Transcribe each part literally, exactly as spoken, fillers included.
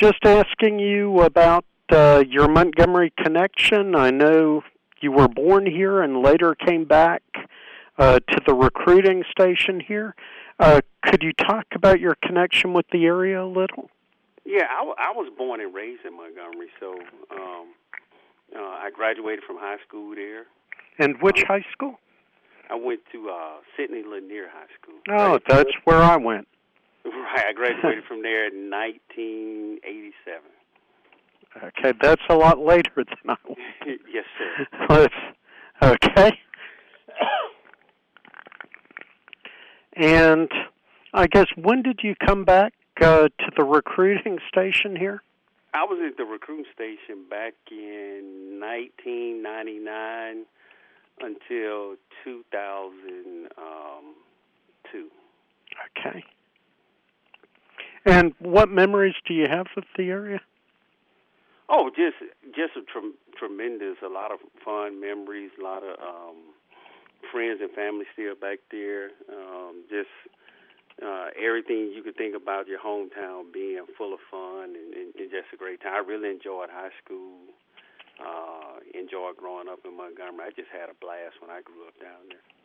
just asking you about uh, your Montgomery connection. I know you were born here and later came back uh, to the recruiting station here. Uh, could you talk about your connection with the area a little? Yeah, I, w- I was born and raised in Montgomery, so um, uh, I graduated from high school there. And which um, high school? I went to uh, Sidney Lanier High School. Oh, that's where I went. Right, I graduated from there in nineteen eighty-seven. Okay, that's a lot later than I went. Yes, sir. Let's, okay. And I guess when did you come back uh, to the recruiting station here? I was at the recruiting station back in nineteen ninety-nine until two thousand two. Okay. And what memories do you have of the area? Oh, just just a tre- tremendous, a lot of fun memories, a lot of um, friends and family still back there. Um, just uh, everything you could think about your hometown being full of fun and, and, and just a great time. I really enjoyed high school, uh, enjoyed growing up in Montgomery. I just had a blast when I grew up down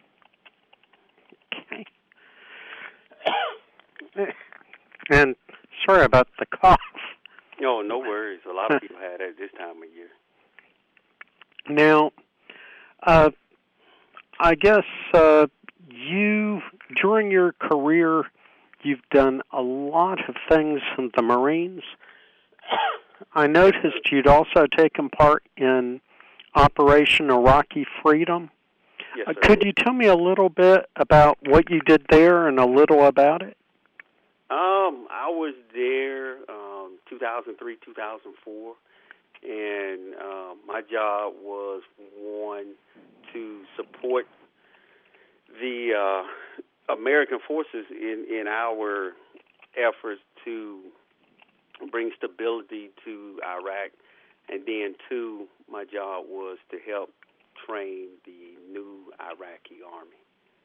there. Okay. And sorry about the cough. No, no worries. A lot of people had it this time of year. Now, uh, I guess uh, you, during your career, you've done a lot of things in the Marines. I noticed you'd also taken part in Operation Iraqi Freedom. Yes, uh, sir. Could you tell me a little bit about what you did there and a little about it? Um, I was there um, two thousand three, two thousand four, and um, my job was, one, to support the uh, American forces in, in our efforts to bring stability to Iraq, and then, two, my job was to help train the new Iraqi army.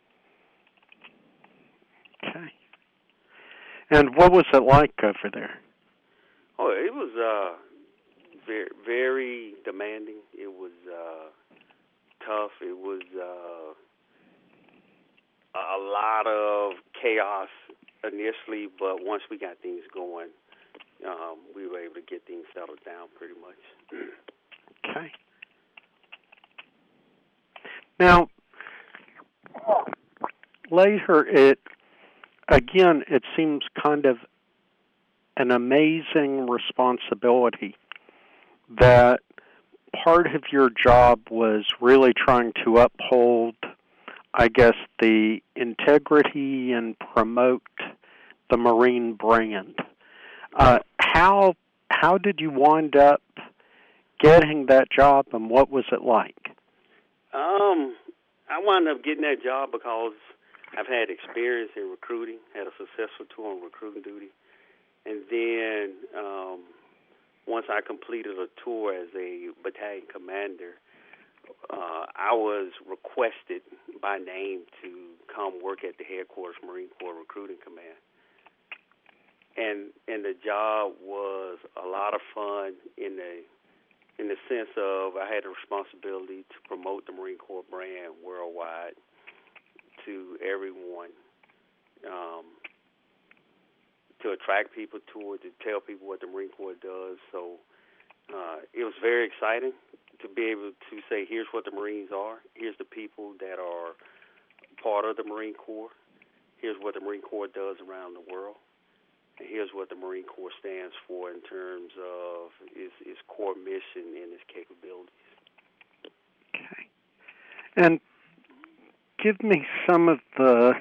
Okay. And what was it like over there? Oh, it was uh, very, very demanding. It was uh, tough. It was uh, a lot of chaos initially, but once we got things going, um, we were able to get things settled down pretty much. Okay. Now, later it Again, it seems kind of an amazing responsibility that part of your job was really trying to uphold, I guess, the integrity and promote the Marine brand. Uh, how how did you wind up getting that job, and what was it like? Um, I wound up getting that job because I've had experience in recruiting, had a successful tour on recruiting duty. And then um, once I completed a tour as a battalion commander, uh, I was requested by name to come work at the headquarters Marine Corps Recruiting Command. And and the job was a lot of fun in the in the sense of I had the responsibility to promote the Marine Corps brand worldwide to everyone, um, to attract people to it, to tell people what the Marine Corps does. So uh, it was very exciting to be able to say, here's what the Marines are, here's the people that are part of the Marine Corps, here's what the Marine Corps does around the world, and here's what the Marine Corps stands for in terms of its, its core mission and its capabilities. Okay. And give me some of the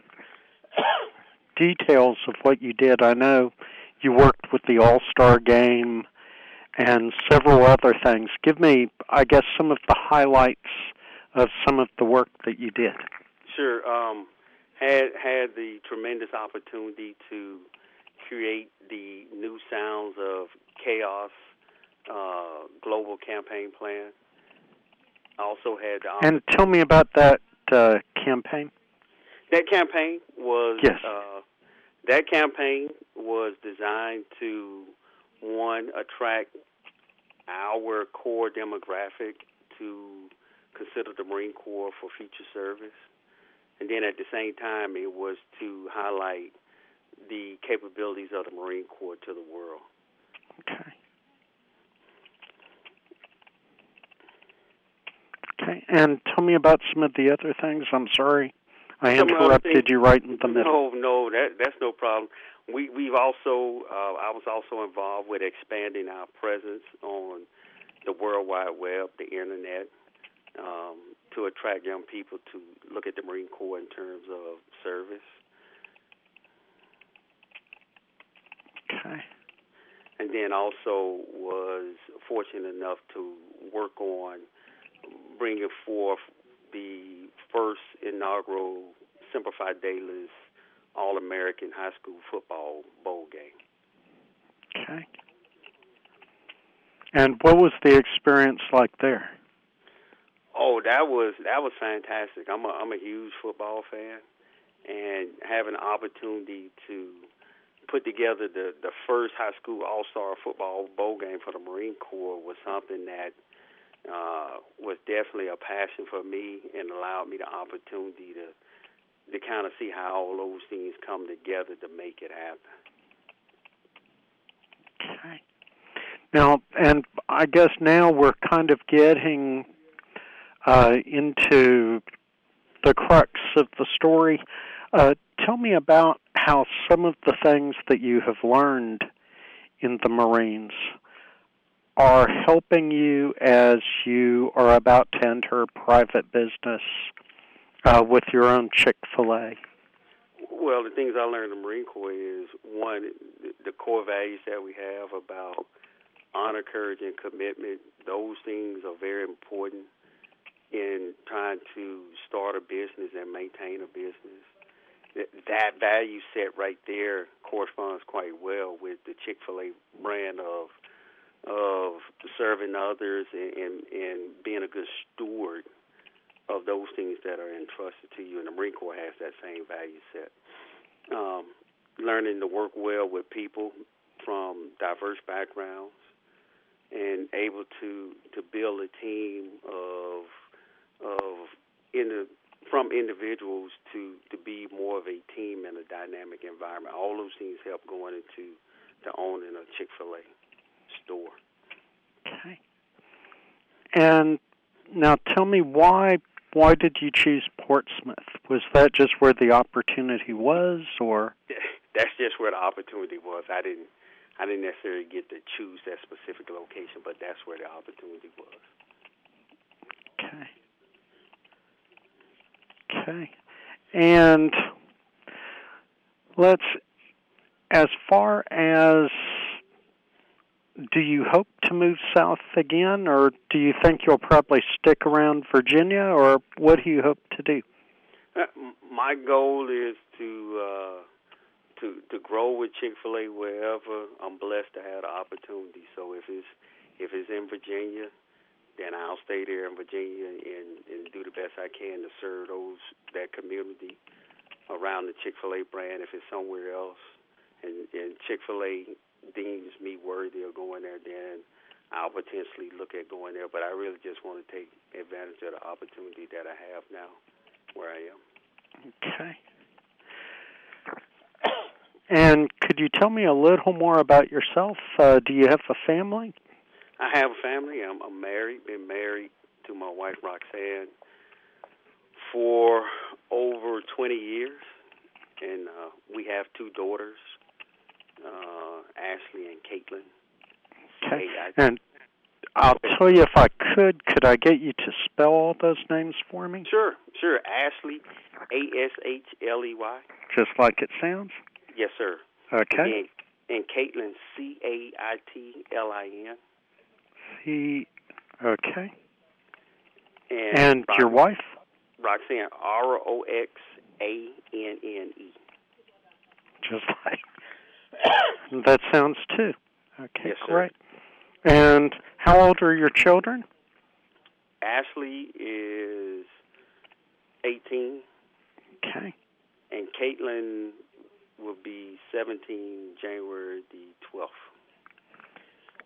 details of what you did. I know you worked with the All-Star Game and several other things. Give me, I guess, some of the highlights of some of the work that you did. Sure. Um, had had the tremendous opportunity to create the New Sounds of Chaos uh, global campaign plan. I also had the And tell me about that uh, campaign. That campaign was yes. uh, that campaign was designed to, one, one, attract our core demographic to consider the Marine Corps for future service. And then at the same time, it was to highlight the capabilities of the Marine Corps to the world. Okay. Okay, and tell me about some of the other things. I'm sorry, I Some interrupted things, you right in the middle. No, no, that that's no problem. We we've also uh, I was also involved with expanding our presence on the World Wide Web, the internet, um, to attract young people to look at the Marine Corps in terms of service. Okay. And then also was fortunate enough to work on bringing forth the first inaugural Semper Fidelis All-American High School Football Bowl game. Okay. And what was the experience like there? Oh, that was that was fantastic. I'm a I'm a huge football fan, and having an opportunity to put together the, the first high school all-star football bowl game for the Marine Corps was something that uh, was definitely a passion for me and allowed me the opportunity to to kind of see how all those things come together to make it happen. Okay. Now, and I guess now we're kind of getting uh, into the crux of the story. Uh, tell me about how some of the things that you have learned in the Marines are helping you as you are about to enter private business uh, with your own Chick-fil-A. Well, the things I learned in the Marine Corps is, one, the core values that we have about honor, courage, and commitment. Those things are very important in trying to start a business and maintain a business. That value set right there corresponds quite well with the Chick-fil-A brand of of serving others and, and, and being a good steward of those things that are entrusted to you. And the Marine Corps has that same value set. Um, learning to work well with people from diverse backgrounds and able to, to build a team of of in the, from individuals to, to be more of a team in a dynamic environment. All those things help going into to owning a Chick-fil-A store. Okay. And now tell me why why did you choose Portsmouth? Was that just where the opportunity was, or? That's just where the opportunity was. I didn't I didn't necessarily get to choose that specific location, but that's where the opportunity was. Okay. Okay. And let's, as far as, do you hope to move south again, or do you think you'll probably stick around Virginia, or what do you hope to do? Uh, my goal is to uh, to to grow with Chick-fil-A wherever I'm blessed to have the opportunity. So if it's if it's in Virginia, then I'll stay there in Virginia and, and do the best I can to serve those that community around the Chick-fil-A brand. If it's somewhere else, and, and Chick-fil-A deems me worthy of going there, then I'll potentially look at going there. But I really just want to take advantage of the opportunity that I have now where I am. Okay. And could you tell me a little more about yourself? Uh, do you have a family? I have a family. I'm, I'm married, been married to my wife, Roxanne, for over twenty years. And uh, we have two daughters, uh, Ashley and Caitlin. Okay. I, and I'll tell you, if I could, could I get you to spell all those names for me? Sure, sure. Ashley, A S H L E Y. Just like it sounds? Yes, sir. Okay. And, and Caitlin, C A I T L I N. C, okay. And, and Rox- your wife? Roxanne, R O X A N N E. Just like that sounds too. Okay, yes, great. Sir. And how old are your children? Ashley is eighteen. Okay. And Caitlin will be seventeen January the twelfth.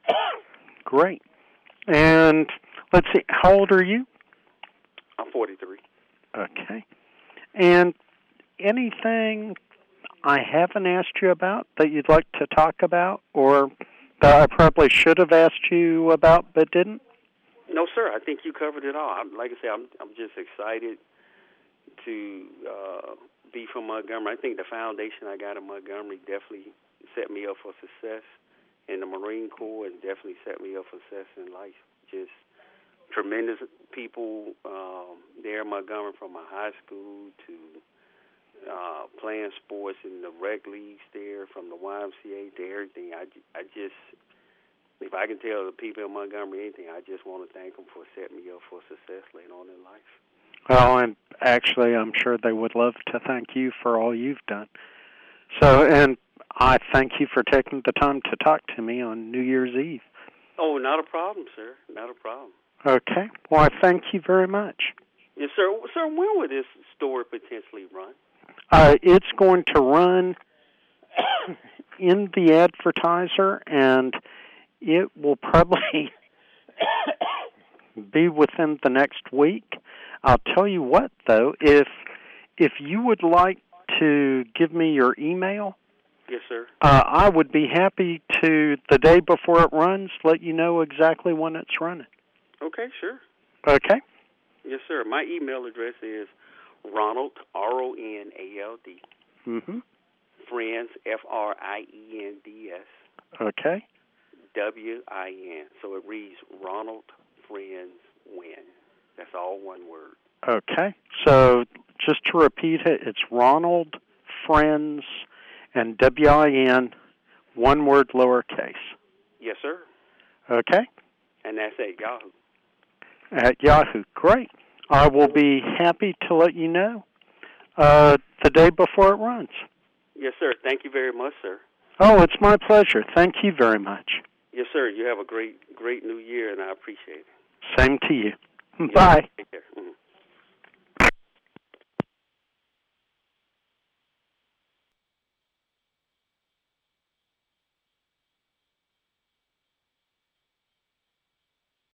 Great. And let's see, how old are you? I'm forty-three. Okay. And anything I haven't asked you about that you'd like to talk about, or that I probably should have asked you about but didn't? No, sir. I think you covered it all. I'm, like I said, I'm I'm just excited to uh, be from Montgomery. I think the foundation I got in Montgomery definitely set me up for success in the Marine Corps, and definitely set me up for success in life. Just tremendous people um, there in Montgomery, from my high school to uh, playing sports in the rec leagues there, from the Y M C A to everything. I, I just, if I can tell the people in Montgomery anything, I just want to thank them for setting me up for success later on in life. Well, and actually, I'm sure they would love to thank you for all you've done. So, and I thank you for taking the time to talk to me on New Year's Eve. Oh, not a problem, sir. Not a problem. Okay. Well, I thank you very much. Yes, sir. Sir, when will this story potentially run? Uh, it's going to run in the Advertiser, and it will probably be within the next week. I'll tell you what, though, if if you would like to give me your email, yes, sir. Uh, I would be happy to, the day before it runs, let you know exactly when it's running. Okay, sure. Okay? Yes, sir. My email address is Ronald, R O N A L D, Mm-hmm. Friends, F R I E N D S, Okay. W I N. So it reads Ronald Friends Win. That's all one word. Okay. So just to repeat it, it's Ronald, Friends, and W I N, one word lowercase. Yes, sir. Okay? And that's at Yahoo. At Yahoo. Great. I will be happy to let you know uh, the day before it runs. Yes, sir. Thank you very much, sir. Oh, it's my pleasure. Thank you very much. Yes, sir. You have a great, great new year, and I appreciate it. Same to you. Yes, Bye. take care.